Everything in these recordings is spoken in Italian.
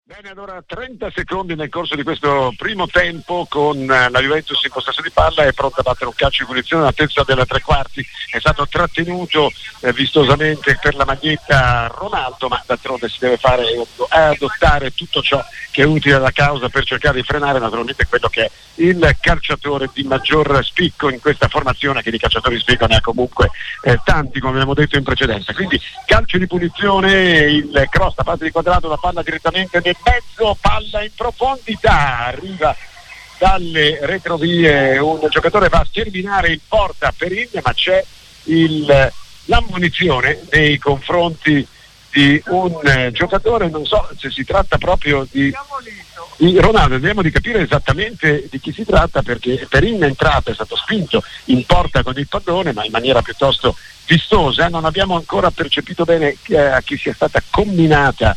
Bene, allora 30 secondi nel corso di questo primo tempo con la Juventus in possesso di palla, è pronta a battere un calcio di punizione all'altezza della tre quarti, è stato trattenuto vistosamente per la maglietta Ronaldo, ma d'altronde si deve fare adottare tutto ciò che è utile alla causa per cercare di frenare naturalmente quello che è il calciatore di maggior spicco in questa formazione, che di calciatori di spicco ne ha comunque tanti, come abbiamo detto in precedenza. Quindi calcio di punizione, il cross da parte di Quadrado, la palla direttamente nel mezzo, palla in profondità, arriva dalle retrovie un giocatore, va a terminare in porta Perin, ma c'è l'ammonizione nei confronti di un giocatore, non so se si tratta proprio di Ronaldo. Vediamo di capire esattamente di chi si tratta, perché Perin è entrato, è stato spinto in porta con il pallone, ma in maniera piuttosto vistosa. Non abbiamo ancora percepito bene a chi sia stata comminata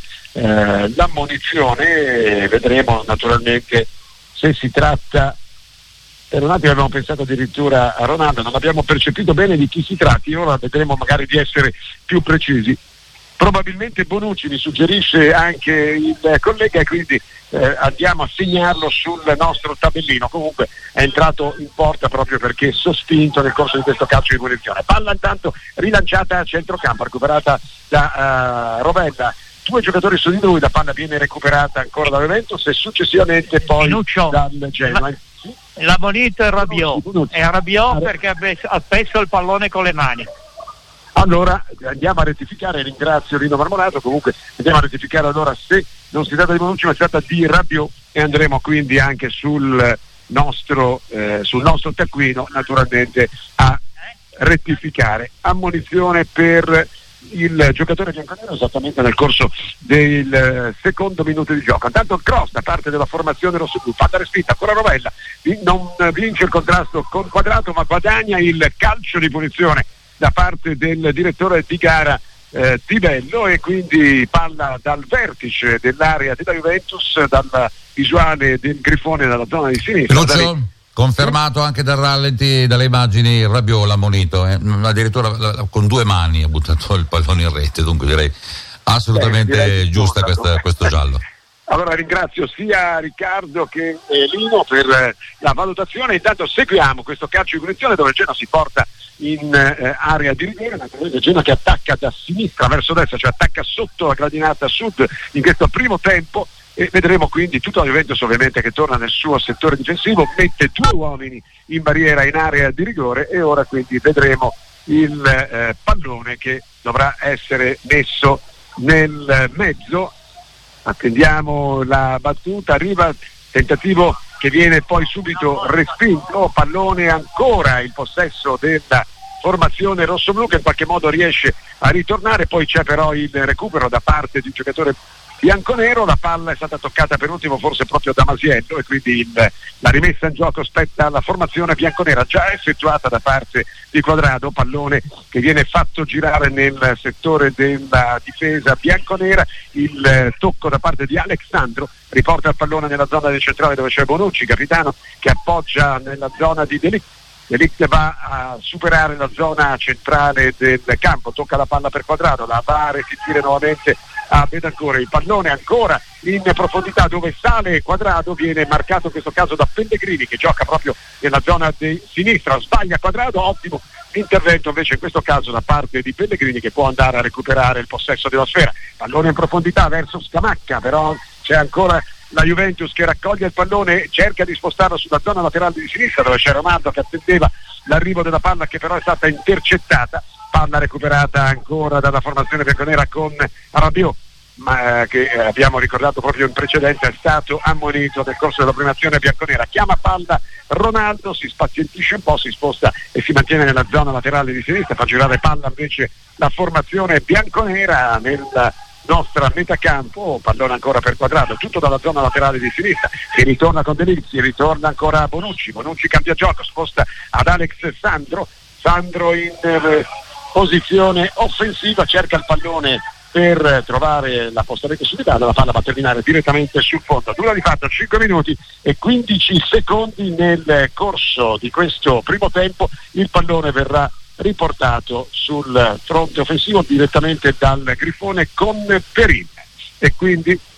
l'ammonizione, vedremo naturalmente se si tratta. Per un attimo abbiamo pensato addirittura a Ronaldo, non abbiamo percepito bene di chi si tratti, ora vedremo magari di essere più precisi. Probabilmente Bonucci, mi suggerisce anche il collega, e quindi andiamo a segnarlo sul nostro tabellino. Comunque è entrato in porta proprio perché sospinto nel corso di questo calcio di punizione. Palla intanto rilanciata a centrocampo, recuperata da Rovella. Due giocatori su di lui, la palla viene recuperata ancora da Juventus e successivamente poi dal Genoa. L'ammonito è Rabiot, perché ha spesso il pallone con le mani. Allora andiamo a rettificare, ringrazio Rino Marmorato, comunque andiamo a rettificare allora se non si tratta di Bonucci ma si tratta di Rabiot, e andremo quindi anche sul nostro taccuino naturalmente a rettificare. Ammonizione per il giocatore bianconero esattamente nel corso del secondo minuto di gioco. Intanto il cross da parte della formazione rossoblu, fatta respinta, ancora Rovella, non vince il contrasto con Quadrado ma guadagna il calcio di punizione da parte del direttore di gara Tivello, e quindi palla dal vertice dell'area della Juventus, dalla visuale del Grifone dalla zona di sinistra. Confermato anche dal rallenti, dalle immagini, Rabiot l'ammonito, addirittura con due mani ha buttato il pallone in rete, dunque direi assolutamente giusta questo giallo. Allora ringrazio sia Riccardo che Lino per la valutazione. Intanto seguiamo questo calcio di punizione dove il Genoa si porta in area di rigore, naturalmente Genoa che attacca da sinistra verso destra, cioè attacca sotto la gradinata sud in questo primo tempo, e vedremo quindi tutta la Juventus ovviamente che torna nel suo settore difensivo, mette due uomini in barriera in area di rigore, e ora quindi vedremo il pallone che dovrà essere messo nel mezzo. Attendiamo la battuta, arriva tentativo che viene poi subito respinto, pallone ancora il possesso della formazione rossoblù che in qualche modo riesce a ritornare, poi c'è però il recupero da parte di un giocatore bianconero, la palla è stata toccata per ultimo forse proprio da Masiello, e quindi la rimessa in gioco spetta alla formazione bianconera già effettuata da parte di Quadrado, pallone che viene fatto girare nel settore della difesa bianconera, il tocco da parte di Alexandro riporta il pallone nella zona del centrale dove c'è Bonucci, capitano, che appoggia nella zona di De Ligt. De Ligt va a superare la zona centrale del campo, tocca la palla per Quadrado, la va a restituire nuovamente a Betancourt, il pallone ancora in profondità dove sale Quadrado, viene marcato in questo caso da Pellegrini che gioca proprio nella zona di sinistra, sbaglia Quadrado, ottimo intervento invece in questo caso da parte di Pellegrini che può andare a recuperare il possesso della sfera, pallone in profondità verso Scamacca, però c'è ancora la Juventus che raccoglie il pallone, cerca di spostarlo sulla zona laterale di sinistra dove c'è Ronaldo che attendeva l'arrivo della palla che però è stata intercettata, palla recuperata ancora dalla formazione bianconera con Rabiot, ma che abbiamo ricordato proprio in precedenza è stato ammonito nel corso della prima azione bianconera. Chiama palla Ronaldo, si spazientisce un po', si sposta e si mantiene nella zona laterale di sinistra, fa girare palla invece la formazione bianconera nella nostra metacampo, pallone ancora per Quadrado, tutto dalla zona laterale di sinistra, si ritorna con De Ligt, si ritorna ancora a Bonucci cambia gioco, sposta ad Alex Sandro in posizione offensiva, cerca il pallone per trovare la postarete subitata, la palla va a terminare direttamente sul fondo. Dura di fatto 5 minuti e 15 secondi nel corso di questo primo tempo, il pallone verrà riportato sul fronte offensivo direttamente dal Grifone con Perin, e quindi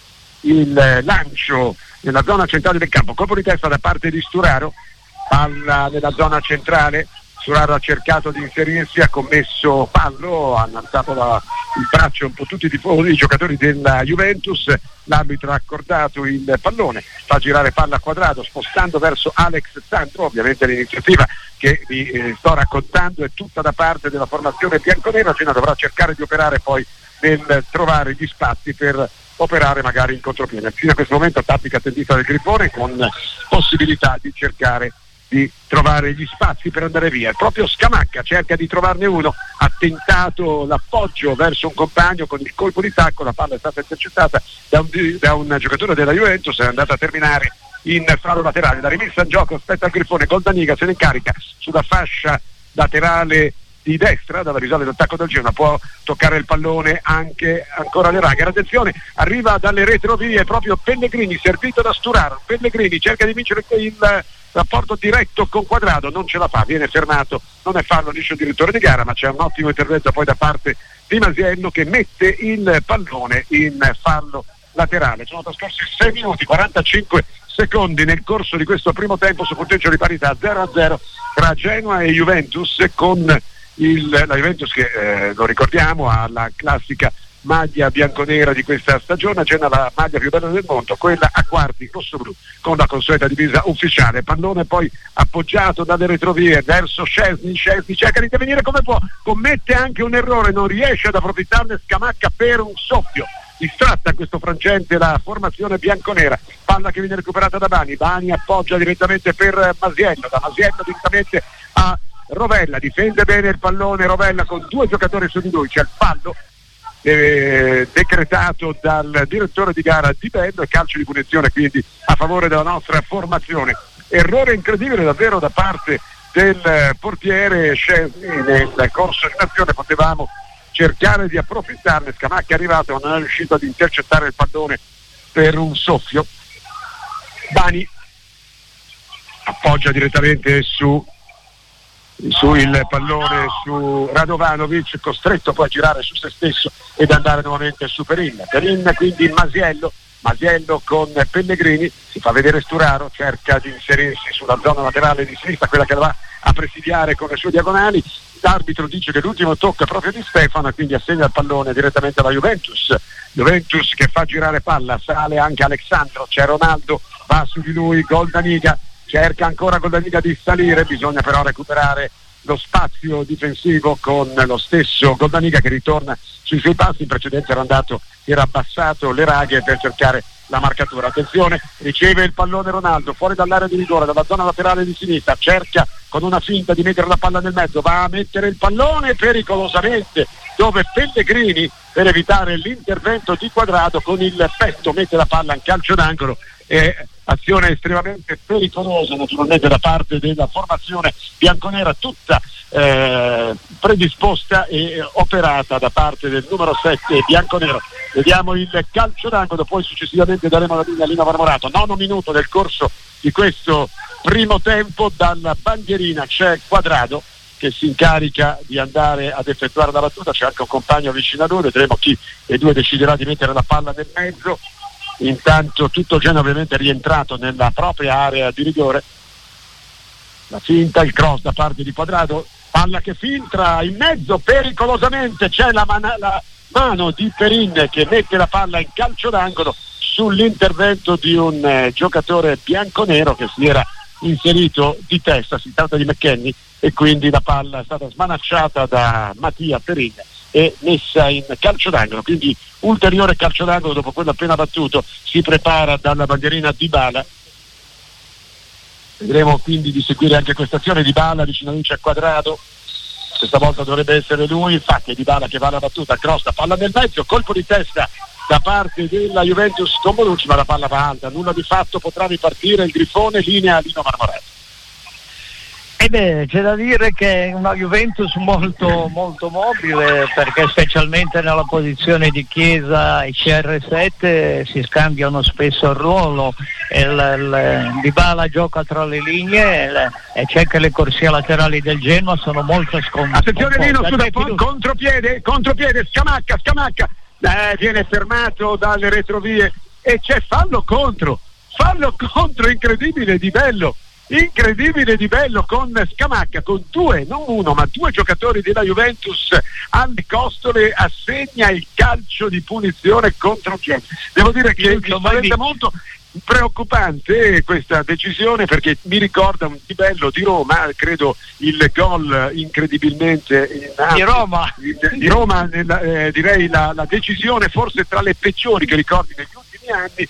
il lancio nella zona centrale del campo, colpo di testa da parte di Sturaro, palla nella zona centrale. Sturaro ha cercato di inserirsi, ha commesso fallo, hanno alzato il braccio un po' tutti i tifosi, i giocatori della Juventus. L'arbitro ha accordato il pallone, fa girare palla a quadrato spostando verso Alex Sandro. Ovviamente l'iniziativa che vi sto raccontando è tutta da parte della formazione bianconera. Genoa dovrà cercare di operare poi nel trovare gli spazi per operare magari in contropiede. Fino a questo momento tattica attendista del Grifone, con possibilità di cercare di trovare gli spazi per andare via. Proprio Scamacca cerca di trovarne uno, ha tentato l'appoggio verso un compagno con il colpo di tacco, la palla è stata intercettata da un giocatore della Juventus, è andata a terminare in fallo laterale. La rimessa in gioco aspetta il Grifone, Goldaniga se ne incarica sulla fascia laterale di destra, dalla visuale d'attacco del Genoa, può toccare il pallone anche ancora le raghe. Attenzione, arriva dalle retrovie proprio Pellegrini, servito da Sturaro. Pellegrini cerca di vincere il rapporto diretto con Quadrado, non ce la fa, viene fermato, non è fallo, dice il direttore di gara, ma c'è un ottimo intervento poi da parte di Masiello che mette il pallone in fallo laterale. Sono trascorsi 6 minuti 45 secondi nel corso di questo primo tempo, su punteggio di parità 0-0 tra Genoa e Juventus, con la Juventus che lo ricordiamo ha la classica maglia bianconera di questa stagione. Genoa la maglia più bella del mondo, quella a quarti rosso-blu con la consueta divisa ufficiale. Pallone poi appoggiato dalle retrovie verso Szczesny cerca di intervenire come può, commette anche un errore, non riesce ad approfittarne Scamacca per un soffio. Distratta a questo frangente la formazione bianconera, palla che viene recuperata da Bani appoggia direttamente per Masiello, da Masiello direttamente a Rovella, difende bene il pallone Rovella con 2 giocatori su di lui. C'è il fallo decretato dal direttore di gara Di Bello e calcio di punizione quindi a favore della nostra formazione. Errore incredibile davvero da parte del portiere Szczesny nel corso di azione, potevamo cercare di approfittarne. Scamacca è arrivato ma non è riuscito ad intercettare il pallone per un soffio. Bani appoggia direttamente su il pallone su Radovanovic, costretto poi a girare su se stesso ed andare nuovamente su Perin, quindi Masiello con Pellegrini, si fa vedere Sturaro, cerca di inserirsi sulla zona laterale di sinistra, quella che va a presidiare con le sue diagonali. L'arbitro dice che l'ultimo tocco è proprio di Stefano e quindi assegna il pallone direttamente alla Juventus che fa girare palla, sale anche Alexandro, c'è Ronaldo, va su di lui Goldaniga, cerca ancora Goldaniga di salire, bisogna però recuperare lo spazio difensivo con lo stesso Goldaniga che ritorna sui suoi passi. In precedenza era abbassato le raghe per cercare la marcatura. Attenzione, riceve il pallone Ronaldo fuori dall'area di rigore, dalla zona laterale di sinistra, cerca con una finta di mettere la palla nel mezzo, va a mettere il pallone pericolosamente dove Pellegrini, per evitare l'intervento di Quadrado, con il petto mette la palla in calcio d'angolo. Azione estremamente pericolosa naturalmente da parte della formazione bianconera, tutta predisposta e operata da parte del numero 7 bianconero. Vediamo il calcio d'angolo, poi successivamente daremo la linea a Lino Marmorato. 9 minuto del corso di questo primo tempo, dalla bandierina c'è Quadrado che si incarica di andare ad effettuare la battuta, c'è anche un compagno vicino a lui, vedremo chi dei due deciderà di mettere la palla nel mezzo. Intanto tutto il Genoa ovviamente è rientrato nella propria area di rigore, la finta, il cross da parte di Quadrado, palla che filtra in mezzo pericolosamente, c'è la mano di Perin che mette la palla in calcio d'angolo sull'intervento di un giocatore bianconero che si era inserito di testa, si tratta di McKennie, e quindi la palla è stata smanacciata da Mattia Perin e messa in calcio d'angolo, quindi ulteriore calcio d'angolo dopo quello appena battuto. Si prepara dalla bandierina Dybala, vedremo quindi di seguire anche questa azione. Dybala vicino a lui c'è Quadrado, questa volta dovrebbe essere lui, infatti è Dybala che va alla battuta, cross, palla nel mezzo, colpo di testa da parte della Juventus con Bonucci, ma la palla va alta, nulla di fatto, potrà ripartire il Grifone, linea a Lino Marmorato. C'è da dire che è una Juventus molto molto mobile, perché specialmente nella posizione di Chiesa e CR7 si scambiano spesso il ruolo, Dybala gioca tra le linee e c'è che le corsie laterali del Genoa sono molto scomode. Attenzione Lino, contropiede Scamacca, viene fermato dalle retrovie e c'è fallo contro incredibile di bello con Scamacca, con non uno ma due giocatori della Juventus alle costole, assegna il calcio di punizione contro Chiesa. Devo dire che mi spaventa molto, preoccupante questa decisione, perché mi ricorda un Di Bello di Roma, credo il gol incredibilmente di Roma, direi la decisione forse tra le peggiori che ricordi negli ultimi anni,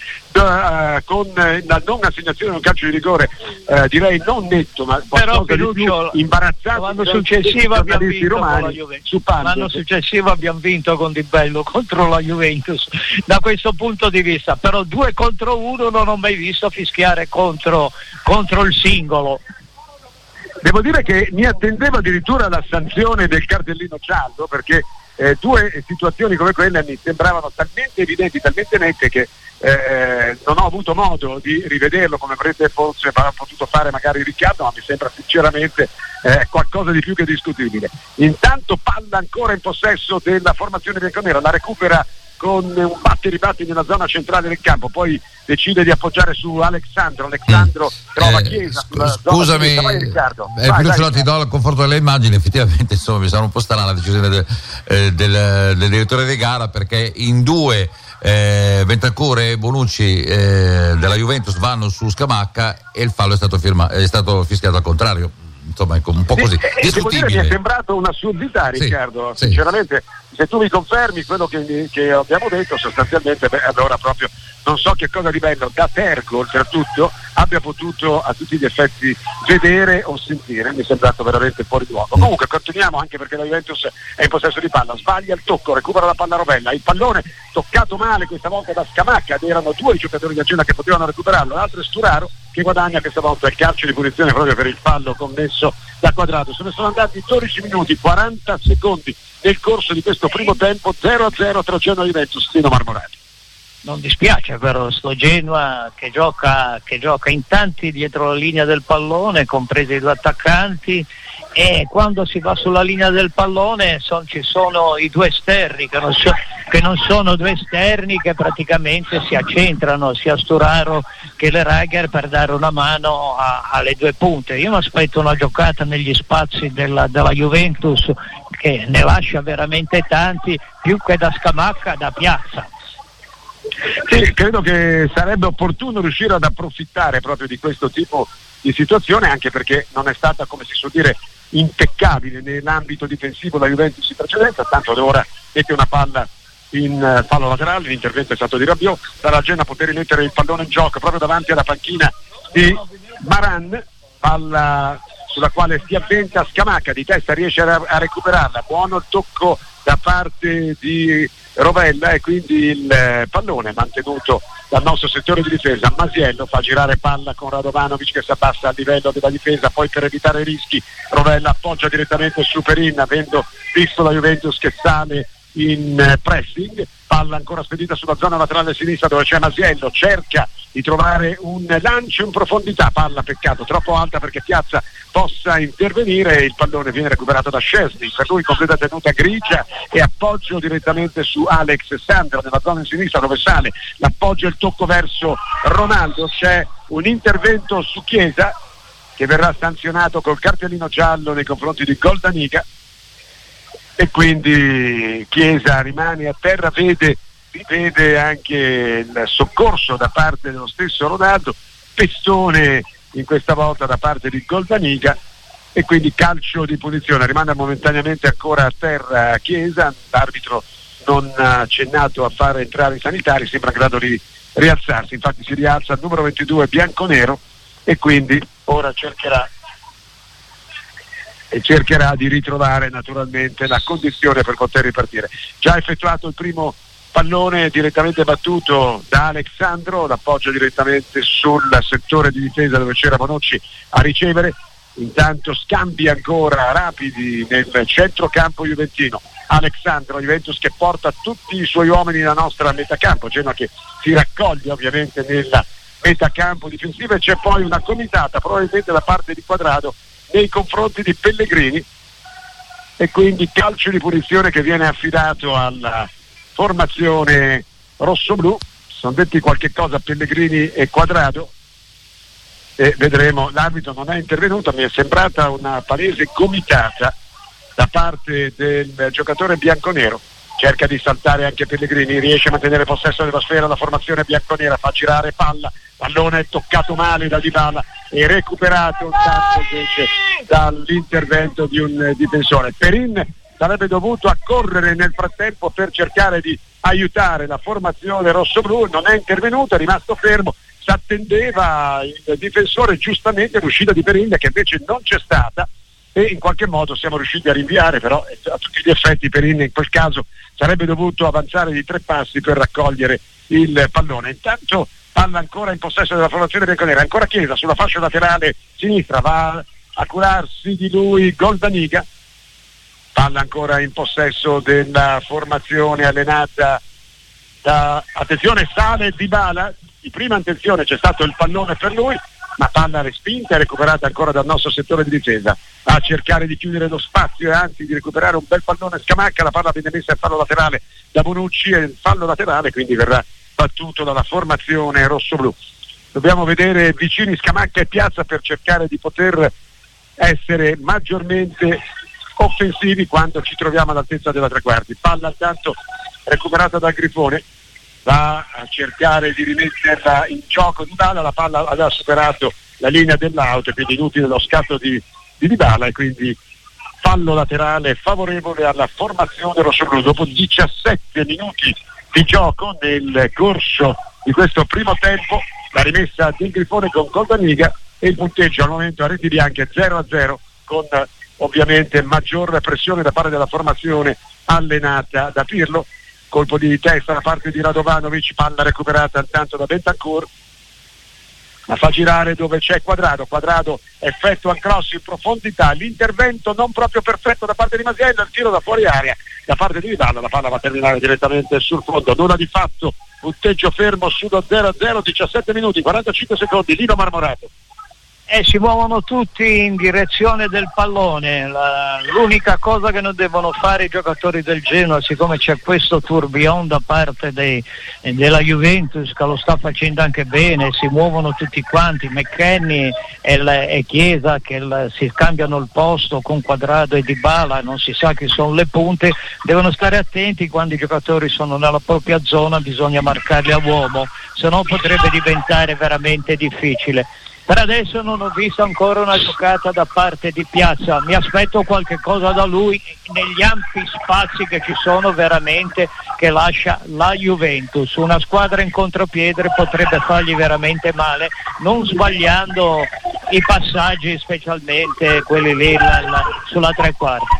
con la non assegnazione di un calcio di rigore, direi non netto, ma qualcosa di più imbarazzante. L'anno successivo abbiamo vinto con la Juventus. L'anno successivo abbiamo vinto con Di Bello contro la Juventus, da questo punto di vista, però 2 contro 1 non ho mai visto fischiare contro il singolo. Devo dire che mi attendevo addirittura la sanzione del cartellino giallo, perché due situazioni come quelle mi sembravano talmente evidenti, talmente nette, che non ho avuto modo di rivederlo come avrebbe forse potuto fare magari Riccardo, ma mi sembra sinceramente qualcosa di più che discutibile. Intanto palla ancora in possesso della formazione bianconera, la recupera con un batti nella zona centrale del campo, poi decide di appoggiare su Alexandro trova Chiesa. Scusami, ti do il conforto delle immagini. Effettivamente insomma mi sembra un po' strana la decisione del direttore di gara, perché in due Bentancur e Bonucci della Juventus vanno su Scamacca e il fallo è stato fischiato al contrario. Insomma, ecco, un po' così discutibile. Mi è sembrato un'assurdità, Riccardo, sinceramente. Se tu mi confermi quello che abbiamo detto, sostanzialmente, allora proprio non so che cosa di bello da Tergo oltretutto abbia potuto a tutti gli effetti vedere o sentire. Mi è sembrato veramente fuori luogo. Comunque continuiamo, anche perché la Juventus è in possesso di palla, sbaglia il tocco, recupera la palla Rovella, il pallone toccato male questa volta da Scamacca, ed erano 2 i giocatori di Agenda che potevano recuperarlo, l'altro è Sturaro che guadagna questa volta il calcio di punizione proprio per il fallo commesso da Quadrado. Se ne sono andati 12 minuti 40 secondi nel corso di questo primo tempo, 0-0 tra Genoa e Juventus. Tino Marmorati. Non dispiace però sto Genoa che gioca in tanti dietro la linea del pallone, compresi i 2 attaccanti, e quando si va sulla linea del pallone ci sono i 2 esterni che non sono 2 esterni, che praticamente si accentrano sia Sturaro che Lerager per dare una mano alle 2 punte. Io mi aspetto una giocata negli spazi della Juventus che ne lascia veramente tanti, più che da Scamacca, da Piazza. Sì, credo che sarebbe opportuno riuscire ad approfittare proprio di questo tipo di situazione, anche perché non è stata, come si suol dire, impeccabile nell'ambito difensivo la Juventus in precedenza, tanto ad ora mette una palla in fallo laterale, l'intervento è stato di Rabiot, dalla Genoa poter rimettere il pallone in gioco proprio davanti alla panchina di Maran, palla sulla quale si avventa Scamacca, di testa riesce a recuperarla, buono il tocco da parte di Rovella, e quindi il pallone mantenuto dal nostro settore di difesa. Masiello fa girare palla con Radovanovic che si abbassa a livello della difesa, poi per evitare rischi Rovella appoggia direttamente su Perin, avendo visto la Juventus che sale in pressing, palla ancora spedita sulla zona laterale sinistra dove c'è Masiello, cerca di trovare un lancio in profondità, palla peccato troppo alta perché Piazza possa intervenire, il pallone viene recuperato da Szczesny, per lui completa tenuta grigia e appoggio direttamente su Alexandro nella zona in sinistra dove sale, l'appoggio e il tocco verso Ronaldo, c'è un intervento su Chiesa che verrà sanzionato col cartellino giallo nei confronti di Goldaniga, e quindi Chiesa rimane a terra, vede anche il soccorso da parte dello stesso Ronaldo, pestone in questa volta da parte di Goldaniga, e quindi calcio di punizione. Rimane momentaneamente ancora a terra Chiesa, l'arbitro non ha accennato a fare entrare i sanitari, sembra in grado di rialzarsi, infatti si rialza il numero 22 bianconero, e quindi ora cercherà di ritrovare naturalmente la condizione per poter ripartire. Già effettuato il primo pallone direttamente battuto da Alexandro, l'appoggio direttamente sul settore di difesa dove c'era Bonucci a ricevere, intanto scambi ancora rapidi nel centrocampo juventino. Alexandro, Juventus che porta tutti i suoi uomini nella nostra metacampo, Genoa che si raccoglie ovviamente nella metacampo difensiva, e c'è poi una comitata probabilmente da parte di Quadrado nei confronti di Pellegrini, e quindi calcio di punizione che viene affidato alla formazione rossoblù. sono detti qualche cosa Pellegrini e Quadrado e vedremo. L'arbitro non è intervenuto, mi è sembrata una palese gomitata da parte del giocatore bianconero. Cerca di saltare anche Pellegrini, riesce a mantenere possesso della sfera, la formazione bianconera fa girare pallone è toccato male da Dybala e recuperato un tanto invece dall'intervento di un difensore. Perin sarebbe dovuto accorrere nel frattempo per cercare di aiutare la formazione rossoblù, non è intervenuto, è rimasto fermo, si attendeva il difensore giustamente l'uscita di Perin che invece non c'è stata e in qualche modo siamo riusciti a rinviare, però a tutti gli effetti Perin in quel caso sarebbe dovuto avanzare di 3 passi per raccogliere il pallone. Intanto palla ancora in possesso della formazione bianconera, ancora Chiesa sulla fascia laterale sinistra, va a curarsi di lui Goldaniga, palla ancora in possesso della formazione allenata da, attenzione, sale Dybala, di prima intenzione c'è stato il pallone per lui, ma palla respinta e recuperata ancora dal nostro settore di difesa, a cercare di chiudere lo spazio e anzi di recuperare un bel pallone Scamacca, la palla viene messa in fallo laterale da Bonucci e il fallo laterale quindi verrà battuto dalla formazione rossoblù. Dobbiamo vedere vicini Scamacca e Piazza per cercare di poter essere maggiormente offensivi quando ci troviamo all'altezza della tre quarti. Palla intanto recuperata dal Grifone, va a cercare di rimetterla in gioco Dybala, la palla aveva superato la linea dell'auto e quindi inutile lo scatto di Dybala e quindi fallo laterale favorevole alla formazione rossoblù. Dopo 17 minuti di gioco nel corso di questo primo tempo, la rimessa del Grifone con Goldaniga e il punteggio al momento a reti bianche 0-0 con ovviamente maggior pressione da parte della formazione allenata da Pirlo. Colpo di testa da parte di Radovanovic, palla recuperata intanto da Bentancur, la fa girare dove c'è Quadrado effettua un cross in profondità, l'intervento non proprio perfetto da parte di Masiello, il tiro da fuori area da parte di Dybala, la palla va a terminare direttamente sul fondo, nulla di fatto, punteggio fermo sullo 0-0, 17 minuti 45 secondi, Lino Marmorato. Si muovono tutti in direzione del pallone, l'unica cosa che non devono fare i giocatori del Genoa, siccome c'è questo tourbillon da parte della Juventus che lo sta facendo anche bene, si muovono tutti quanti, McKennie e Chiesa che si scambiano il posto con Quadrado e Dybala, non si sa chi sono le punte, devono stare attenti quando i giocatori sono nella propria zona, bisogna marcarli a uomo, se no potrebbe diventare veramente difficile. Per adesso non ho visto ancora una giocata da parte di Piazza, mi aspetto qualche cosa da lui negli ampi spazi che ci sono veramente che lascia la Juventus. Una squadra in contropiede potrebbe fargli veramente male, non sbagliando i passaggi, specialmente quelli lì sulla tre quarti.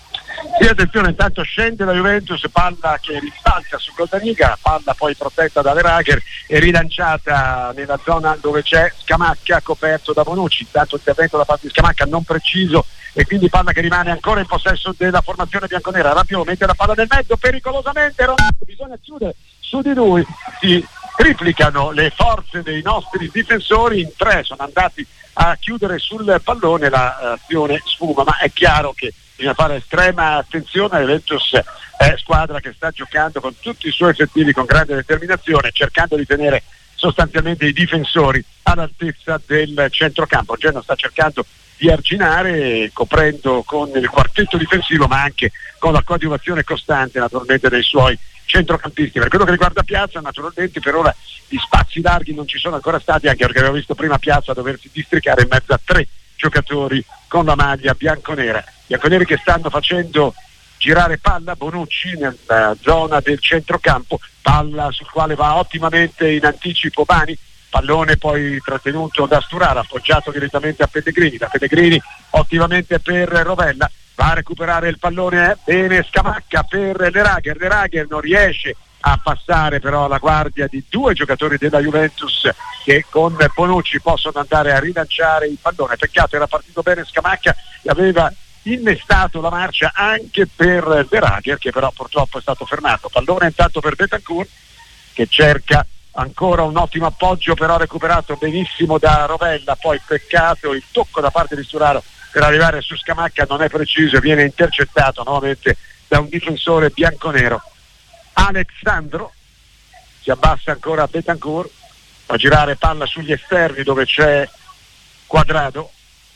Sì, attenzione, intanto scende la Juventus, palla che ribalta su Goldaniga, palla poi protetta da Verhaegher e rilanciata nella zona dove c'è Scamacca coperto da Bonucci. Intanto intervento da parte di Scamacca non preciso e quindi palla che rimane ancora in possesso della formazione bianconera. Rabiot mette la palla nel mezzo pericolosamente, Ronaldo, bisogna chiudere su di lui, si triplicano le forze dei nostri difensori, in 3 sono andati a chiudere sul pallone, l'azione sfuma, ma è chiaro che bisogna fare estrema attenzione. La Juventus è squadra che sta giocando con tutti i suoi effettivi con grande determinazione, cercando di tenere sostanzialmente i difensori all'altezza del centrocampo. Genoa sta cercando di arginare, coprendo con il quartetto difensivo ma anche con la coadiuvazione costante naturalmente dei suoi centrocampisti. Per quello che riguarda Piazza, naturalmente per ora gli spazi larghi non ci sono ancora stati, anche perché avevo visto prima Piazza doversi districare in mezzo a 3 giocatori con la maglia bianconera. Bianconeri che stanno facendo girare palla, Bonucci nella zona del centrocampo, palla sul quale va ottimamente in anticipo Bani, pallone poi trattenuto da Sturaro, appoggiato direttamente a Pellegrini, da Pellegrini ottimamente per Rovella, va a recuperare il pallone bene Scamacca per Verhaegher non riesce a passare però la guardia di 2 giocatori della Juventus che con Bonucci possono andare a rilanciare il pallone. Peccato, era partito bene Scamacca e aveva innestato la marcia anche per Verhaegher che però purtroppo è stato fermato. Pallone intanto per Bentancur che cerca ancora un ottimo appoggio, però recuperato benissimo da Rovella, poi peccato il tocco da parte di Sturaro per arrivare su Scamacca non è preciso e viene intercettato nuovamente da un difensore bianconero. Alexandro si abbassa ancora Betancourt, fa girare palla sugli esterni dove c'è Quadrado,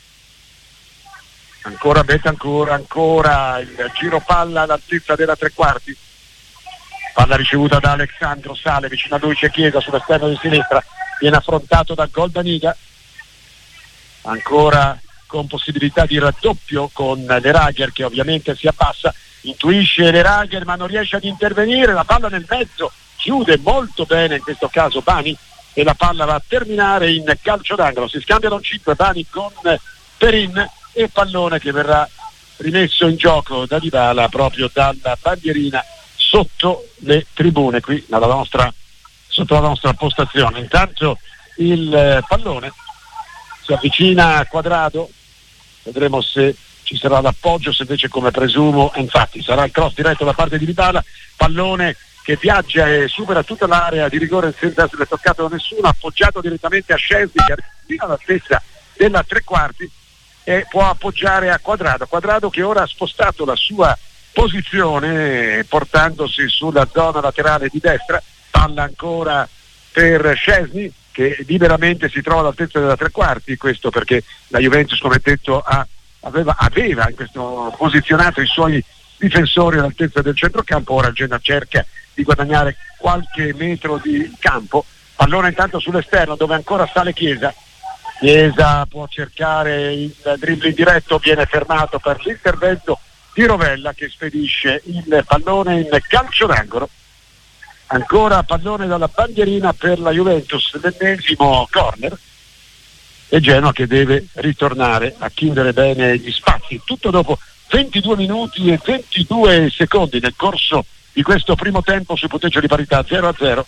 ancora Betancourt, ancora il giro palla all'altezza della tre quarti, palla ricevuta da Alexandro, sale vicino a lui c'è Chiesa sull'esterno di sinistra, viene affrontato da Goldaniga, ancora con possibilità di raddoppio con Lerager che ovviamente si abbassa, intuisce Lerager ma non riesce ad intervenire, la palla nel mezzo, chiude molto bene in questo caso Bani e la palla va a terminare in calcio d'angolo. Si scambiano 5 Bani con Perin e pallone che verrà rimesso in gioco da Dybala proprio dalla bandierina sotto le tribune qui sotto la nostra postazione. Intanto il pallone si avvicina a Quadrado, vedremo se ci sarà l'appoggio, se invece come presumo infatti sarà il cross diretto da parte di Dybala, pallone che viaggia e supera tutta l'area di rigore senza essere toccato da nessuno, appoggiato direttamente a Szczęsny che arriva all'altezza della tre quarti e può appoggiare a Quadrado che ora ha spostato la sua posizione portandosi sulla zona laterale di destra, palla ancora per Szczęsny che liberamente si trova all'altezza della tre quarti, questo perché la Juventus come detto aveva in questo posizionato i suoi difensori all'altezza del centrocampo, ora il Genoa cerca di guadagnare qualche metro di campo, pallone intanto sull'esterno dove ancora sale Chiesa può cercare il dribbling diretto, viene fermato per l'intervento di Rovella che spedisce il pallone in calcio d'angolo, ancora pallone dalla bandierina per la Juventus, l'ennesimo corner e Genoa che deve ritornare a chiudere bene gli spazi, tutto dopo 22 minuti e 22 secondi nel corso di questo primo tempo su punteggio di parità 0-0.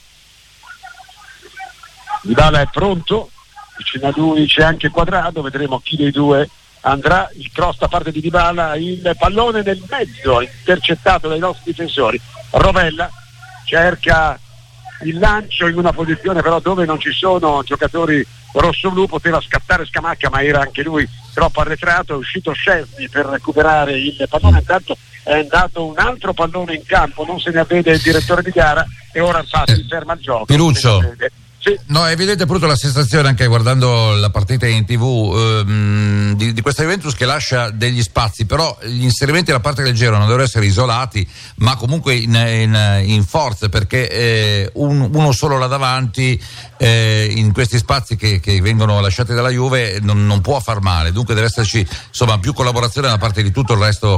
Dybala è pronto, vicino a lui c'è anche Quadrado, vedremo chi dei due andrà, il cross da parte di Dybala, il pallone nel mezzo intercettato dai nostri difensori, Rovella cerca il lancio in una posizione però dove non ci sono giocatori rossoblu, poteva scattare Scamacca ma era anche lui troppo arretrato, è uscito Szczęsny per recuperare il pallone, intanto è andato un altro pallone in campo, non se ne avvede il direttore di gara e ora infatti ferma il gioco. Piruccio, sì. No, è evidente appunto la sensazione anche guardando la partita in TV di questa Juventus che lascia degli spazi, però gli inserimenti da parte del Genoa non devono essere isolati ma comunque in forze, perché uno solo là davanti in questi spazi che vengono lasciati dalla Juve non può far male, dunque deve esserci insomma più collaborazione da parte di tutto il resto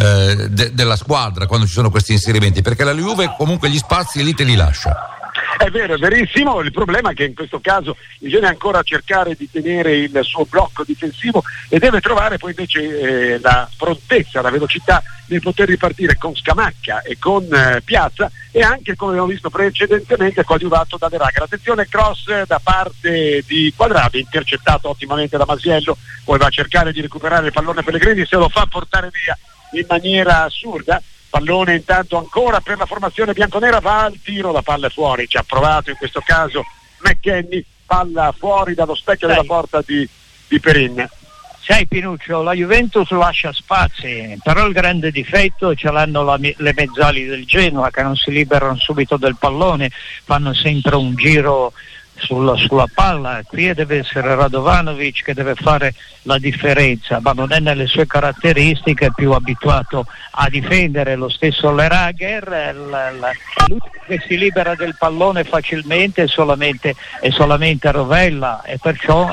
della squadra quando ci sono questi inserimenti, perché la Juve comunque gli spazi lì te li lascia. È vero, è verissimo, il problema è che in questo caso bisogna ancora cercare di tenere il suo blocco difensivo e deve trovare poi invece la prontezza, la velocità nel poter ripartire con Scamacca e con Piazza e anche come abbiamo visto precedentemente coadiuvato da Lerager. Attenzione, cross da parte di Quadrado, intercettato ottimamente da Masiello, poi va a cercare di recuperare il pallone Pellegrini, se lo fa portare via in maniera assurda. Pallone intanto ancora per la formazione bianconera, va al tiro, la palla è fuori, ci ha provato in questo caso McKennie, palla fuori dallo specchio della porta di Perin. Sai Pinuccio, la Juventus lascia spazi, però il grande difetto ce l'hanno le mezzali del Genoa che non si liberano subito del pallone, fanno sempre un giro sulla palla, qui deve essere Radovanovic che deve fare la differenza, ma non è nelle sue caratteristiche, è più abituato a difendere. Lo stesso Lerager, lui che si libera del pallone facilmente è solamente Rovella e perciò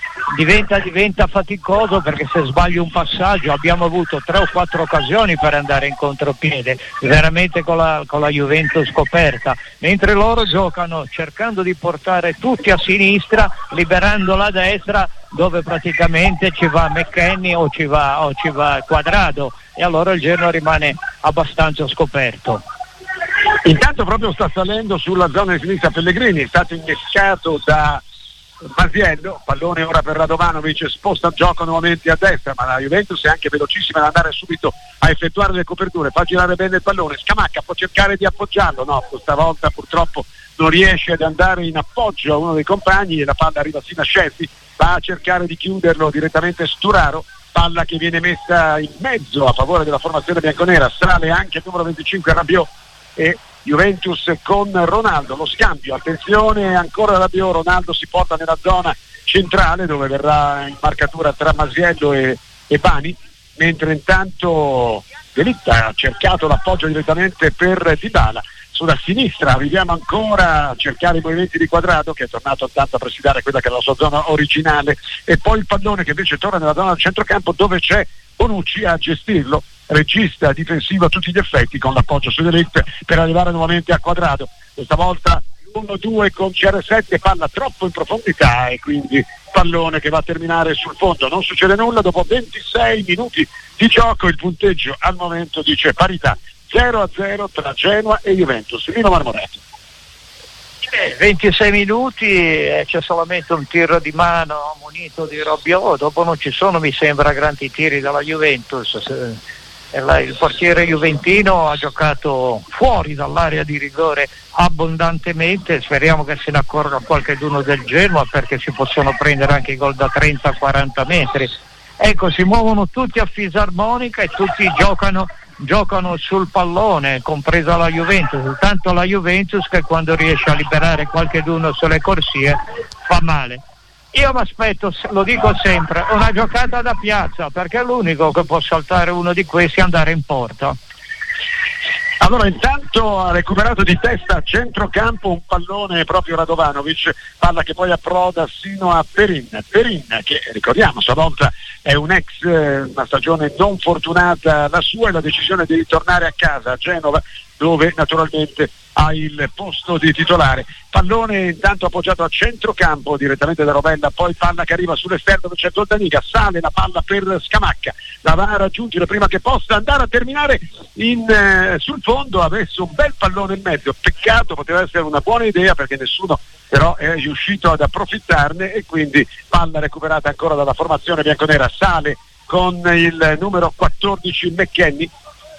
diventa faticoso, perché se sbagli un passaggio abbiamo avuto 3 o 4 occasioni per andare in contropiede veramente con la Juventus coperta, mentre loro giocano cercando di portare tutti a sinistra, liberando la destra dove praticamente ci va McKennie o ci va Quadrado e allora il Genoa rimane abbastanza scoperto. Intanto proprio sta salendo sulla zona di sinistra Pellegrini, è stato innescato da Masiello, pallone ora per Radovanovic, sposta il gioco nuovamente a destra, ma la Juventus è anche velocissima ad andare subito a effettuare le coperture, fa girare bene il pallone, Scamacca può cercare di appoggiarlo, no, questa volta purtroppo non riesce ad andare in appoggio a uno dei compagni e la palla arriva fino a Szczęsny, va a cercare di chiuderlo direttamente Sturaro, palla che viene messa in mezzo a favore della formazione bianconera, sale anche il numero 25 Rabiot e Juventus con Ronaldo, lo scambio, attenzione ancora Rabiot, Ronaldo si porta nella zona centrale dove verrà in marcatura tra Masiello e Bani, mentre intanto De Ligt ha cercato l'appoggio direttamente per Dybala. Sulla sinistra arriviamo ancora a cercare i movimenti di Quadrado, che è tornato intanto a presidiare quella che era la sua zona originale, e poi il pallone che invece torna nella zona del centrocampo dove c'è Bonucci a gestirlo, regista difensivo a tutti gli effetti, con l'appoggio su De Ligt per arrivare nuovamente a Quadrado. Questa volta 1-2 con CR7, palla troppo in profondità e quindi pallone che va a terminare sul fondo. Non succede nulla dopo 26 minuti di gioco, il punteggio al momento dice parità 0-0 tra Genoa e Juventus. Lino Marmoretti. 26 minuti, c'è solamente un tiro di mano munito di Rabiot, dopo non ci sono, mi sembra, grandi tiri dalla Juventus. Il portiere juventino ha giocato fuori dall'area di rigore abbondantemente, speriamo che se ne accorga qualcheduno del Genoa, perché si possono prendere anche i gol da 30-40 metri. Ecco, si muovono tutti a fisarmonica e tutti giocano sul pallone, compresa la Juventus, tanto la Juventus che quando riesce a liberare qualcheduno sulle corsie fa male. Io mi aspetto, lo dico sempre, una giocata da piazza, perché è l'unico che può saltare uno di questi e andare in porta. Allora intanto ha recuperato di testa a centrocampo un pallone proprio Radovanovic, palla che poi approda sino a Perin che ricordiamo sua volta è un ex, una stagione non fortunata la sua, e la decisione di ritornare a casa a Genova, dove naturalmente ha il posto di titolare. Pallone intanto appoggiato a centrocampo direttamente da Rovella, poi palla che arriva sull'esterno dove c'è Goldaniga, sale la palla per Scamacca, la va a raggiungere prima che possa andare a terminare sul fondo. Ha messo un bel pallone in mezzo, peccato, poteva essere una buona idea perché nessuno però è riuscito ad approfittarne, e quindi palla recuperata ancora dalla formazione bianconera. Sale con il numero 14 McKennie,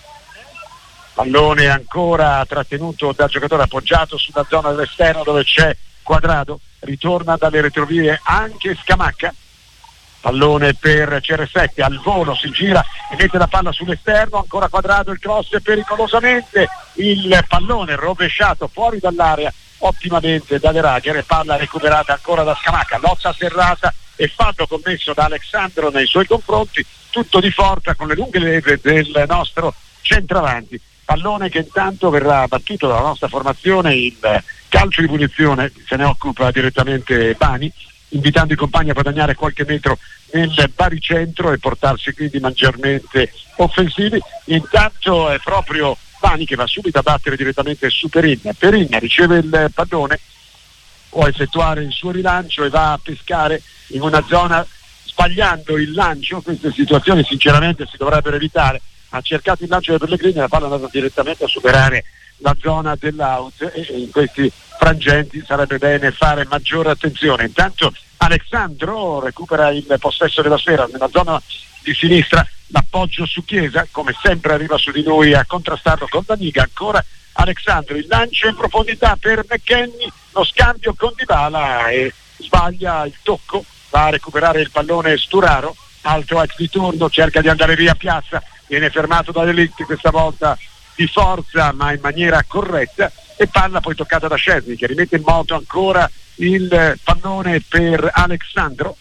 pallone ancora trattenuto dal giocatore appoggiato sulla zona dell'esterno dove c'è Quadrado, ritorna dalle retrovie anche Scamacca, pallone per CR7, al volo si gira e mette la palla sull'esterno, ancora Quadrado, il cross pericolosamente, il pallone rovesciato fuori dall'area ottimamente dalle Ragher, palla recuperata ancora da Scamacca, lotta serrata e fallo commesso da Alexandro nei suoi confronti, tutto di forza con le lunghe leve del nostro centravanti. Pallone che intanto verrà battuto dalla nostra formazione, il calcio di punizione se ne occupa direttamente Bani, invitando i compagni a guadagnare qualche metro nel baricentro e portarsi quindi maggiormente offensivi. Intanto è proprio Bani che va subito a battere direttamente su Perin riceve il pallone, può effettuare il suo rilancio e va a pescare in una zona sbagliando il lancio. Queste situazioni sinceramente si dovrebbero evitare. Ha cercato il lancio di Pellegrini, la palla è andata direttamente a superare la zona dell'out, e in questi frangenti sarebbe bene fare maggiore attenzione. Intanto Alexandro recupera il possesso della sfera nella zona di sinistra, l'appoggio su Chiesa, come sempre arriva su di lui a contrastarlo con Daniga, ancora Alexandro, il lancio in profondità per McKennie, lo scambio con Dybala e sbaglia il tocco, va a recuperare il pallone Sturaro, altro ex di turno, cerca di andare via Piazza, viene fermato da De Ligt, questa volta di forza ma in maniera corretta, e palla poi toccata da Szczesny che rimette in moto ancora il pallone per Alexandro,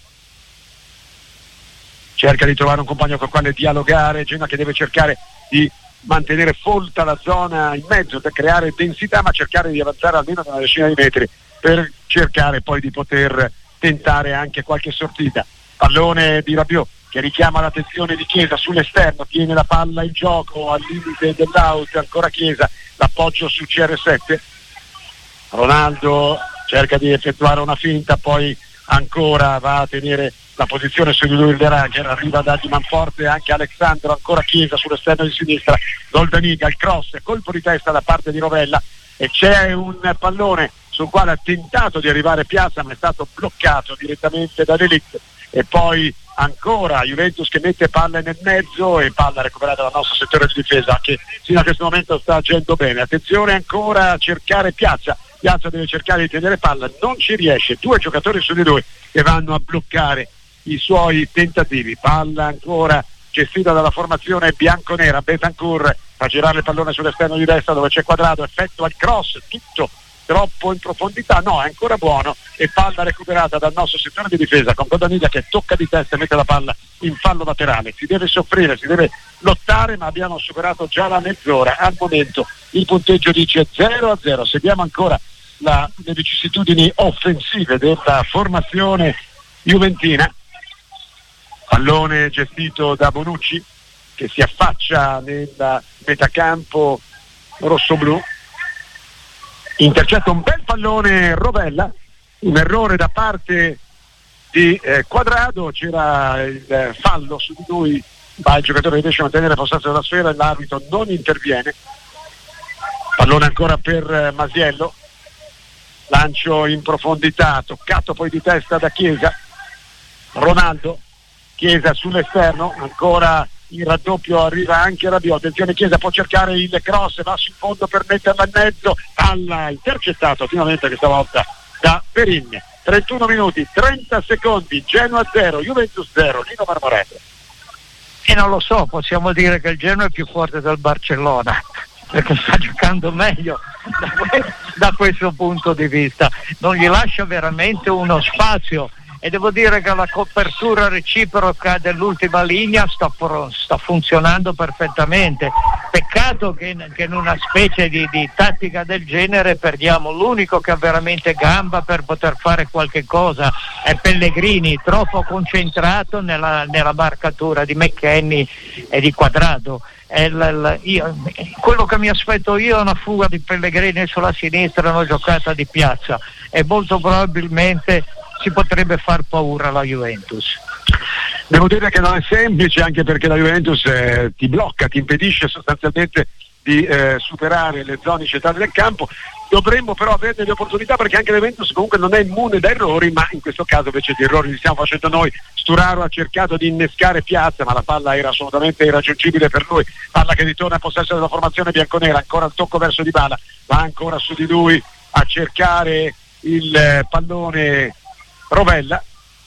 cerca di trovare un compagno con il quale dialogare. Genoa che deve cercare di mantenere folta la zona in mezzo per creare densità, ma cercare di avanzare almeno una decina di metri per cercare poi di poter tentare anche qualche sortita. Pallone di Rabiot che richiama l'attenzione di Chiesa sull'esterno, tiene la palla in gioco al limite dell'out, ancora Chiesa, l'appoggio su CR7, Ronaldo cerca di effettuare una finta, poi ancora va a tenere la posizione su di lui il De Ragher, arriva da manforte anche Alexandro, ancora Chiesa sull'esterno di sinistra, Goldaniga, il cross, colpo di testa da parte di Rovella, e c'è un pallone sul quale ha tentato di arrivare Piazza ma è stato bloccato direttamente da De Ligt, e poi ancora Juventus che mette palla nel mezzo e palla recuperata dal nostro settore di difesa che fino a questo momento sta agendo bene. Attenzione ancora a cercare Piazza deve cercare di tenere palla, non ci riesce, due giocatori su di lui che vanno a bloccare i suoi tentativi. Palla ancora gestita dalla formazione bianconera, Bentancur fa girare il pallone sull'esterno di destra dove c'è Quadrado, effettua il cross, tutto troppo in profondità, no, è ancora buono, e palla recuperata dal nostro settore di difesa con Goldaniglia che tocca di testa e mette la palla in fallo laterale. Si deve soffrire, si deve lottare, ma abbiamo superato già la mezz'ora. Al momento il punteggio dice 0-0. Seguiamo ancora le vicissitudini offensive della formazione juventina. Pallone gestito da Bonucci che si affaccia nel metacampo rossoblu, intercetta un bel pallone Rovella, un errore da parte di Quadrado, c'era il fallo su di lui, ma il giocatore riesce a mantenere possesso della sfera e l'arbitro non interviene. Pallone ancora per Masiello, lancio in profondità, toccato poi di testa da Chiesa. Ronaldo, Chiesa sull'esterno, ancora il raddoppio, arriva anche Rabiot, attenzione Chiesa, può cercare il cross, va sul fondo per metterla in mezzo, palla intercettato finalmente questa volta da Perin. 31 minuti, 30 secondi, Genoa 0, Juventus 0, Lino Marmoreto. E non lo so, possiamo dire che il Genoa è più forte del Barcellona, perché sta giocando meglio da questo punto di vista, non gli lascia veramente uno spazio, e devo dire che la copertura reciproca dell'ultima linea sta funzionando perfettamente. Peccato che in una specie di tattica del genere perdiamo l'unico che ha veramente gamba per poter fare qualche cosa, è Pellegrini, troppo concentrato nella marcatura di McKennie e di Quadrado. Quello che mi aspetto io è una fuga di Pellegrini sulla sinistra e una giocata di piazza, e molto probabilmente si potrebbe far paura alla Juventus. Devo dire che non è semplice, anche perché la Juventus ti blocca, ti impedisce sostanzialmente di superare le zone centrali del campo. Dovremmo però avere delle opportunità, perché anche la Juventus comunque non è immune da errori, ma in questo caso invece di errori li stiamo facendo noi. Sturaro ha cercato di innescare Piazza, ma la palla era assolutamente irraggiungibile per lui. Palla che ritorna a possesso della formazione bianconera, ancora il tocco verso Dybala, va ancora su di lui a cercare il pallone Rovella.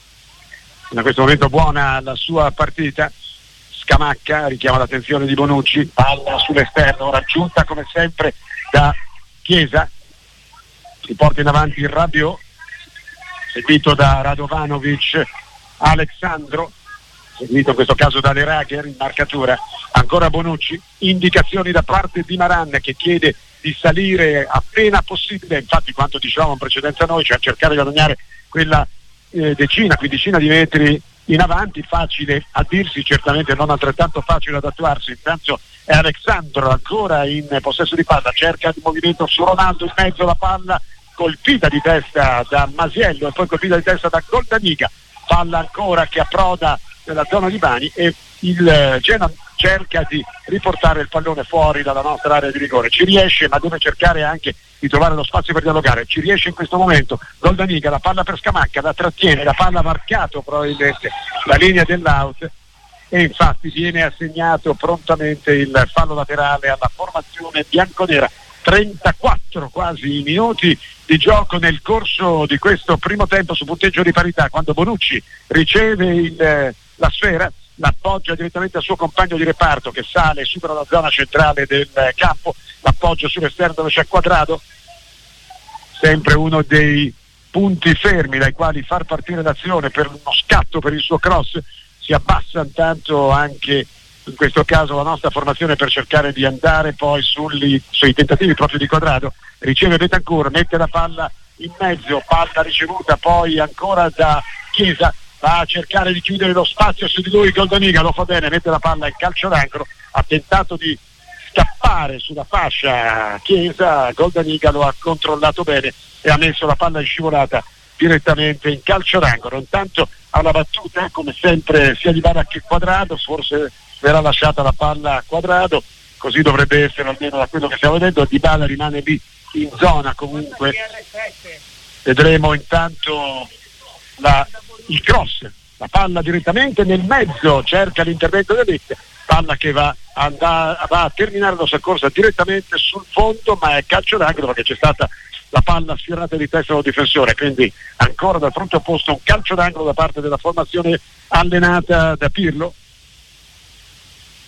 In questo momento buona la sua partita. Scamacca richiama l'attenzione di Bonucci, palla sull'esterno raggiunta come sempre da Chiesa, si porta in avanti Rabiot, seguito da Radovanovic, Alexandro, seguito in questo caso da Lerager in marcatura, ancora Bonucci, indicazioni da parte di Maran che chiede di salire appena possibile, infatti quanto dicevamo in precedenza noi, cioè cercare di guadagnare quella quindicina di metri in avanti. Facile a dirsi, certamente non altrettanto facile ad attuarsi. Intanto è Alexandro ancora in possesso di palla, cerca il movimento su Ronaldo, in mezzo la palla colpita di testa da Masiello e poi colpita di testa da Goldaniglia, palla ancora che approda nella zona di Bani, e il Genoa cerca di riportare il pallone fuori dalla nostra area di rigore. Ci riesce, ma deve cercare anche di trovare lo spazio per dialogare. Ci riesce in questo momento Goldaniglia, la palla per Scamacca, la trattiene, la palla ha marcato probabilmente la linea dell'out, e infatti viene assegnato prontamente il fallo laterale alla formazione bianconera. 34 quasi minuti di gioco nel corso di questo primo tempo su punteggio di parità, quando Bonucci riceve la sfera, l'appoggia direttamente al suo compagno di reparto che sale, supera la zona centrale del campo, l'appoggio sull'esterno dove c'è Quadrado, sempre uno dei punti fermi dai quali far partire l'azione per uno scatto per il suo cross. Si abbassa intanto anche in questo caso la nostra formazione per cercare di andare poi sui tentativi proprio di Quadrado. Riceve Bentancur, mette la palla in mezzo, palla ricevuta poi ancora da Chiesa, va a cercare di chiudere lo spazio su di lui. Goldaniglia lo fa bene, mette la palla in calcio d'angolo, ha tentato di scappare sulla fascia Chiesa, Goldaniglia lo ha controllato bene e ha messo la palla in scivolata direttamente in calcio d'angolo. Intanto alla battuta, come sempre, sia Dybala che Quadrado, forse verrà lasciata la palla a Quadrado, così dovrebbe essere almeno da quello che stiamo vedendo. Dybala rimane lì in zona comunque. Vedremo intanto il cross, la palla direttamente nel mezzo, cerca l'intervento dell'Elite, palla che va a terminare la soccorsa direttamente sul fondo, ma è calcio d'angolo perché c'è stata la palla sfiorata di testa del difensore, quindi ancora dal fronte opposto un calcio d'angolo da parte della formazione allenata da Pirlo.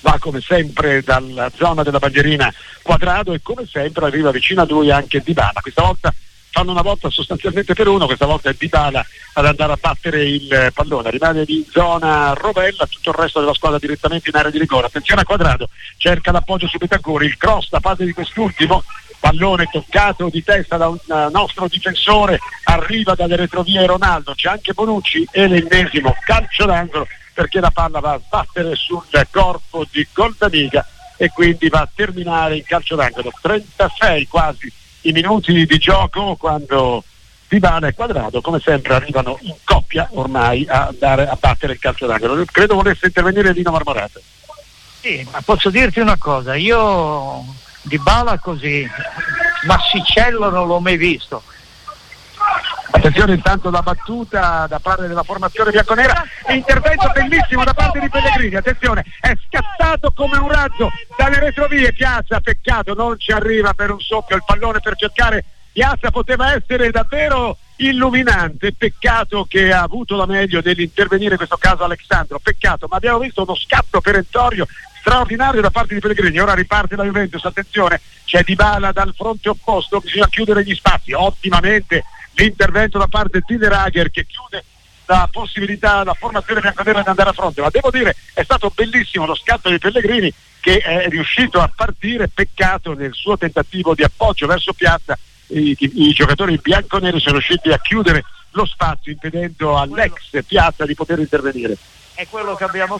va come sempre dalla zona della bandierina Quadrado e come sempre arriva vicino a lui anche Dybala. Questa volta fanno una volta sostanzialmente per uno, questa volta è Dybala ad andare a battere il pallone, rimane in zona Rovella, tutto il resto della squadra direttamente in area di rigore. Attenzione a Quadrado, cerca l'appoggio su Bentancur, il cross da parte di quest'ultimo, pallone toccato di testa da un nostro difensore, arriva dalle retrovie Ronaldo, c'è anche Bonucci e l'ennesimo calcio d'angolo perché la palla va a sbattere sul corpo di Goldamiga e quindi va a terminare in calcio d'angolo. 36 quasi i minuti di gioco quando Dybala e Quadrado come sempre arrivano in coppia ormai a andare a battere il calcio d'angolo. Credo volesse intervenire Lino Marmorata. Sì, ma posso dirti una cosa, io Dybala così massicello non l'ho mai visto. Attenzione intanto la battuta da parte della formazione bianconera, intervento bellissimo da parte di Pellegrini, attenzione, è scattato come un razzo dalle retrovie Piazza, peccato non ci arriva per un soffio il pallone per cercare Piazza, poteva essere davvero illuminante, peccato che ha avuto la meglio nell'intervenire in questo caso Alexandro, peccato, ma abbiamo visto uno scatto perentorio straordinario da parte di Pellegrini. Ora riparte la Juventus, attenzione, c'è Dybala dal fronte opposto, bisogna chiudere gli spazi, ottimamente l'intervento da parte di Tiderager che chiude la possibilità alla formazione bianconera di andare a fronte, ma devo dire è stato bellissimo lo scatto di Pellegrini che è riuscito a partire, peccato nel suo tentativo di appoggio verso Piazza i giocatori bianconeri sono riusciti a chiudere lo spazio impedendo all'ex Piazza di poter intervenire. È quello che abbiamo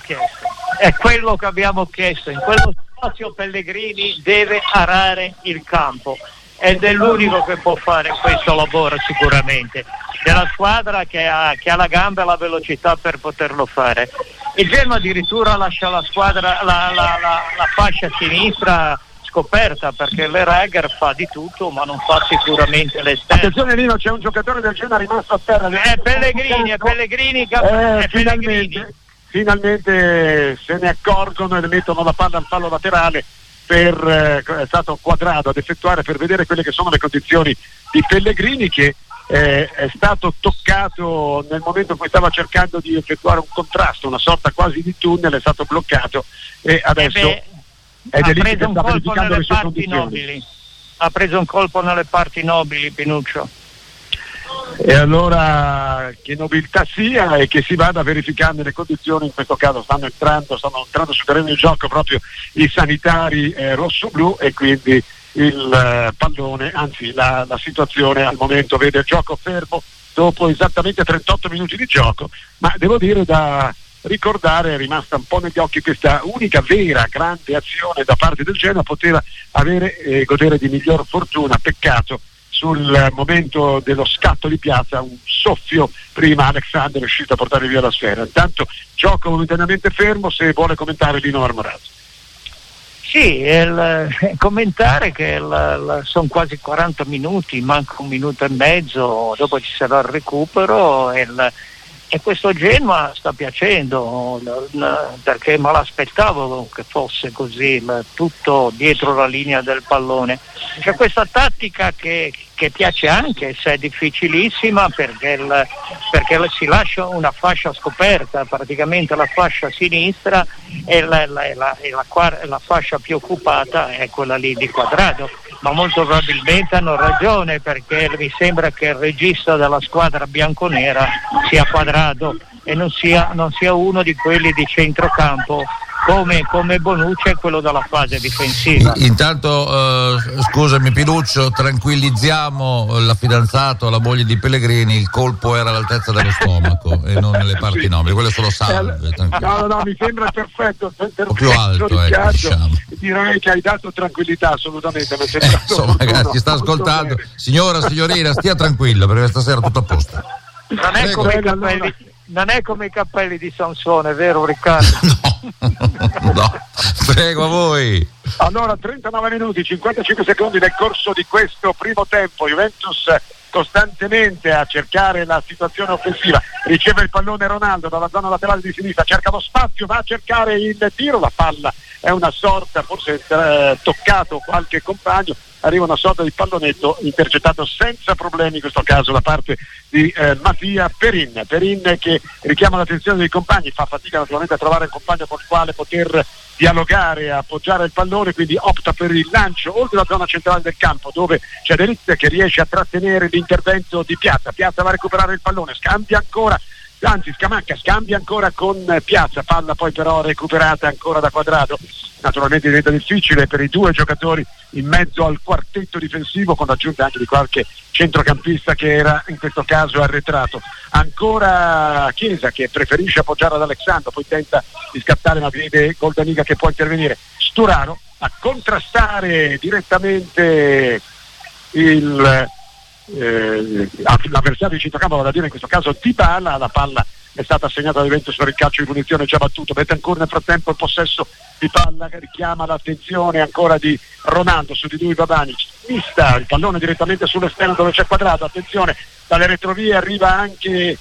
chiesto, in quello spazio Pellegrini deve arare il campo ed è l'unico che può fare questo lavoro sicuramente, della squadra che ha la gamba e la velocità per poterlo fare. Il Genoa addirittura lascia la squadra la fascia sinistra scoperta perché l'Erager fa di tutto ma non fa sicuramente l'esterno. Attenzione Lino, c'è un giocatore del Genoa rimasto a terra, è Pellegrini. Finalmente se ne accorgono e le mettono la palla in fallo laterale è stato Quadrado ad effettuare per vedere quelle che sono le condizioni di Pellegrini che è stato toccato nel momento in cui stava cercando di effettuare un contrasto, una sorta quasi di tunnel, è stato bloccato e adesso ha preso un colpo nelle parti nobili. Ha preso un colpo nelle parti nobili Pinuccio. E allora che nobiltà sia e che si vada verificando le condizioni, in questo caso stanno entrando sul terreno di gioco proprio i sanitari rossoblu e quindi il pallone, anzi la situazione al momento vede il gioco fermo dopo esattamente 38 minuti di gioco, ma devo dire da ricordare è rimasta un po' negli occhi questa unica vera grande azione da parte del Genoa, poteva avere e godere di miglior fortuna, peccato sul momento dello scatto di Piazza, un soffio prima Alexander è riuscito a portare via la sfera. Intanto gioco momentaneamente fermo, se vuole commentare Lino Marmorazzo. Sì, commentare che sono quasi 40 minuti, manca un minuto e mezzo, dopo ci sarà il recupero e questo Genoa sta piacendo perché me l'aspettavo che fosse così tutto dietro la linea del pallone. C'è questa tattica che piace anche se è difficilissima perché si lascia una fascia scoperta, praticamente la fascia sinistra e la fascia più occupata è quella lì di Quadrado, ma molto probabilmente hanno ragione perché mi sembra che il regista della squadra bianconera sia Quadrado e non sia uno di quelli di centrocampo come Bonucci è quello della fase difensiva. Intanto scusami Pinuccio, tranquillizziamo la fidanzata, la moglie di Pellegrini, il colpo era all'altezza dello stomaco e non nelle parti nobili, quelle sono salve. No, mi sembra perfetto, un po' più alto, diciamo. Direi che hai dato tranquillità assolutamente. Insomma, ragazzi, sta ascoltando, signorina, stia tranquilla perché stasera tutto a posto. Non è come i cappelli di Sansone, vero Riccardo? No, prego a voi. Allora 39 minuti 55 secondi nel corso di questo primo tempo, Juventus costantemente a cercare la situazione offensiva, riceve il pallone Ronaldo dalla zona laterale di sinistra, cerca lo spazio, va a cercare il tiro, la palla è una sorta, forse toccato qualche compagno, arriva una sorta di pallonetto intercettato senza problemi in questo caso da parte di Mattia Perin che richiama l'attenzione dei compagni, fa fatica naturalmente a trovare un compagno con il quale poter dialogare, appoggiare il pallone, quindi opta per il lancio oltre la zona centrale del campo, dove c'è De Ligt che riesce a trattenere l'intervento di Piazza va a recuperare il pallone, Scamacca scambia ancora con Piazza, palla poi però recuperata ancora da Quadrado. Naturalmente diventa difficile per i due giocatori in mezzo al quartetto difensivo, con l'aggiunta anche di qualche centrocampista che era in questo caso arretrato. Ancora Chiesa che preferisce appoggiare ad Alexandro, poi tenta di scattare ma vede Goldaniga che può intervenire. Sturaro a contrastare direttamente l'avversario di centrocampo, vale a dire in questo caso Dybala. La palla è stata assegnata da Juventus per il calcio di punizione già battuto. Betancourt nel frattempo il possesso di palla che richiama l'attenzione ancora di Ronaldo su di lui Babanic, mista il pallone direttamente sull'esterno dove c'è Quadrado, attenzione dalle retrovie arriva anche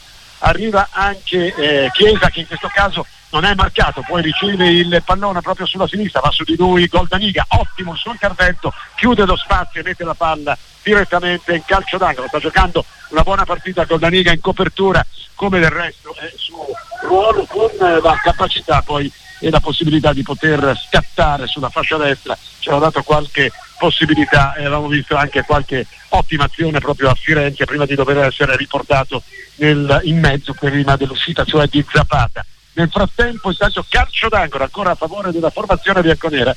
Chiesa che in questo caso non è marcato, poi riceve il pallone proprio sulla sinistra, va su di lui Goldaniga, ottimo il suo intervento, chiude lo spazio e mette la palla direttamente in calcio d'angolo. Sta giocando una buona partita Goldaniga in copertura, come del resto è su ruolo, con la capacità poi e la possibilità di poter scattare sulla fascia destra. Ci hanno dato qualche possibilità e avevamo visto anche qualche ottima azione proprio a Firenze prima di dover essere riportato in mezzo prima dell'uscita, cioè di Zapata. Nel frattempo intanto calcio d'angolo ancora a favore della formazione bianconera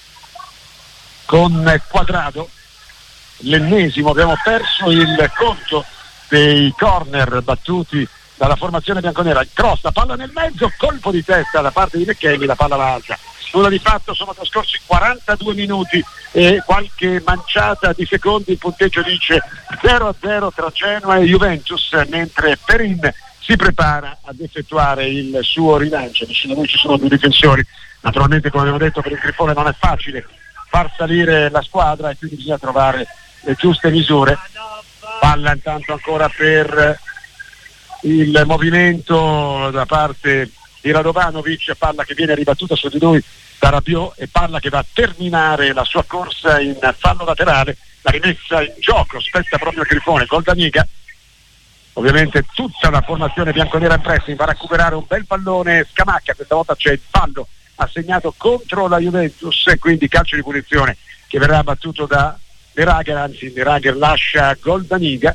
con Quadrado, l'ennesimo. Abbiamo perso il conto dei corner battuti dalla formazione bianconera. Il cross, la palla nel mezzo, colpo di testa da parte di McKennie, la palla va alta. Nulla di fatto, sono trascorsi 42 minuti e qualche manciata di secondi. Il punteggio dice 0-0 tra Genoa e Juventus, mentre Perin si prepara ad effettuare il suo rilancio. Vicino a lui ci sono due difensori. Naturalmente, come abbiamo detto, per il Grifone non è facile far salire la squadra e quindi bisogna trovare le giuste misure. Palla intanto ancora per il movimento da parte di Radovanovic, palla che viene ribattuta su di lui da Rabiot e palla che va a terminare la sua corsa in fallo laterale. La rimessa in gioco spetta proprio il Grifone. Goldaniga, ovviamente tutta la formazione bianconera in pressing, va a recuperare un bel pallone Scamacca, questa volta c'è il fallo assegnato contro la Juventus e quindi calcio di punizione che verrà battuto da De Rager, anzi De Rager lascia Goldaniga.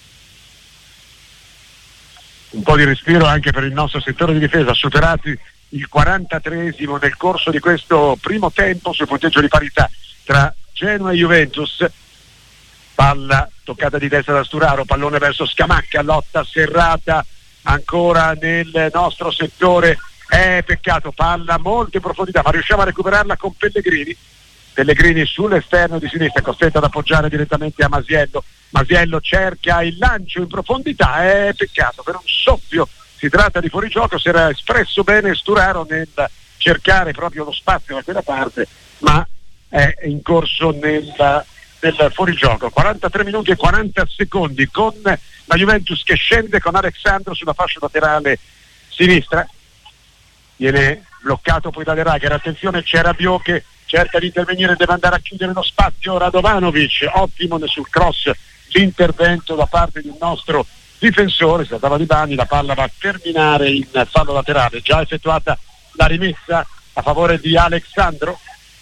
Un po' di respiro anche per il nostro settore di difesa, superati il 43esimo nel corso di questo primo tempo sul punteggio di parità tra Genoa e Juventus. Palla toccata di destra da Sturaro, pallone verso Scamacca, lotta serrata ancora nel nostro settore, peccato, palla molto in profondità, ma riusciamo a recuperarla con Pellegrini sull'esterno di sinistra, costretto ad appoggiare direttamente a Masiello cerca il lancio in profondità, peccato, per un soffio si tratta di fuorigioco. Si era espresso bene Sturaro nel cercare proprio lo spazio da quella parte, ma è in corso nel fuorigioco. 43 minuti e 40 secondi con la Juventus che scende con Alexandro sulla fascia laterale sinistra, viene bloccato poi da De Rager, attenzione c'è Rabiot che cerca di intervenire, deve andare a chiudere lo spazio Radovanovic, ottimo sul cross l'intervento da parte di un nostro difensore, si trattava di Bani, la palla va a terminare in fallo laterale, già effettuata la rimessa a favore di Alexandro.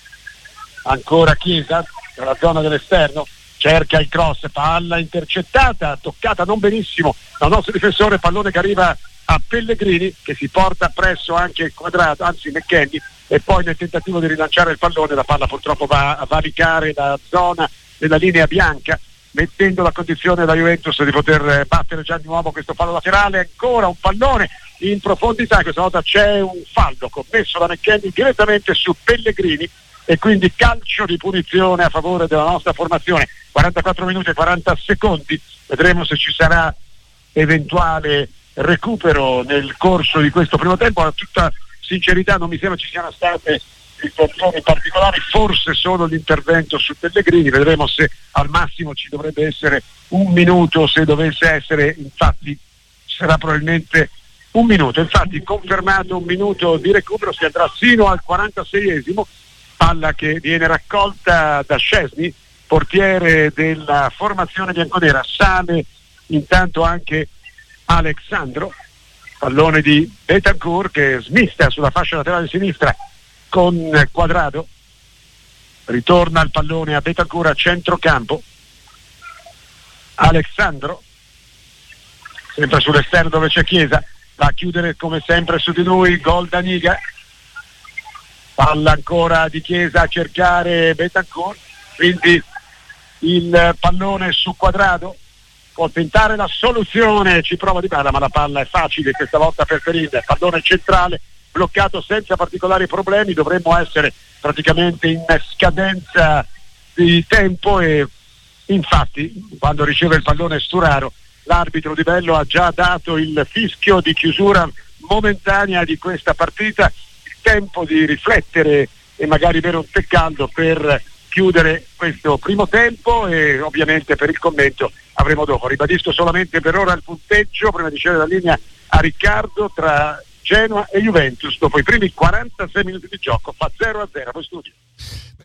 Ancora Chiesa nella zona dell'esterno, cerca il cross, palla intercettata, toccata non benissimo dal nostro difensore, pallone che arriva a Pellegrini che si porta presso anche il Quadrado, anzi McKennie, e poi nel tentativo di rilanciare il pallone la palla purtroppo va a valicare la zona della linea bianca, mettendo la condizione da Juventus di poter battere già di nuovo questo fallo laterale. Ancora un pallone in profondità, questa volta c'è un fallo commesso da McKennie direttamente su Pellegrini e quindi calcio di punizione a favore della nostra formazione. 44 minuti e 40 secondi, vedremo se ci sarà eventuale recupero nel corso di questo primo tempo. A tutta sincerità non mi sembra ci siano state situazioni particolari, forse solo l'intervento su Pellegrini, vedremo se al massimo ci dovrebbe essere un minuto, se dovesse essere, infatti sarà probabilmente un minuto, infatti confermato un minuto di recupero, si andrà sino al 46esimo, palla che viene raccolta da Szczesny, portiere della formazione bianconera. Sale intanto anche Alexandro, pallone di Betancourt che smista sulla fascia laterale sinistra con Quadrado, ritorna il pallone a Bentancur a centrocampo, Alessandro sempre sull'esterno dove c'è Chiesa, va a chiudere come sempre su di lui, gol da Niga, palla ancora di Chiesa a cercare Bentancur, quindi il pallone su Quadrado, può tentare la soluzione, ci prova Di Bala, ma la palla è facile questa volta per Perin, pallone centrale bloccato senza particolari problemi, dovremmo essere praticamente in scadenza di tempo e infatti quando riceve il pallone Sturaro l'arbitro Di Bello ha già dato il fischio di chiusura momentanea di questa partita, il tempo di riflettere e magari bere un tè caldo per chiudere questo primo tempo e ovviamente per il commento avremo dopo. Ribadisco solamente per ora il punteggio prima di cedere la linea a Riccardo tra Genoa e Juventus dopo i primi 46 minuti di gioco, fa 0-0. Poi studio.